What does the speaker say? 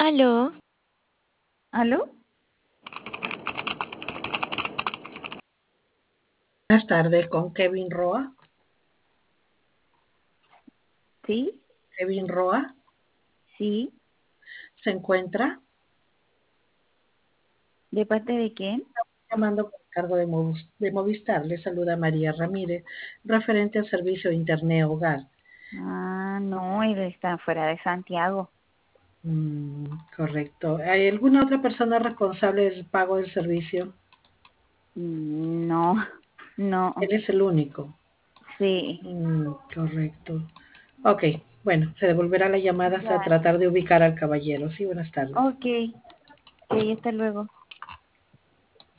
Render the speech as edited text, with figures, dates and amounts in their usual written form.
Aló, ¿Aló? Buenas tardes con Kevin Roa. ¿Sí? Kevin Roa ¿Sí? se encuentra ¿De parte de quién? llamando por cargo de Movistar. Le saluda María Ramírez, referente al servicio de Internet Hogar. Ah, no, él está fuera de Santiago. Mm, correcto. ¿Hay alguna otra persona responsable del pago del servicio? No, no, Él es el único. sí. Correcto. Ok, bueno, se devolverá la llamada hasta Ya. tratar de ubicar al caballero. Sí, buenas tardes. Ok, ok, hasta luego.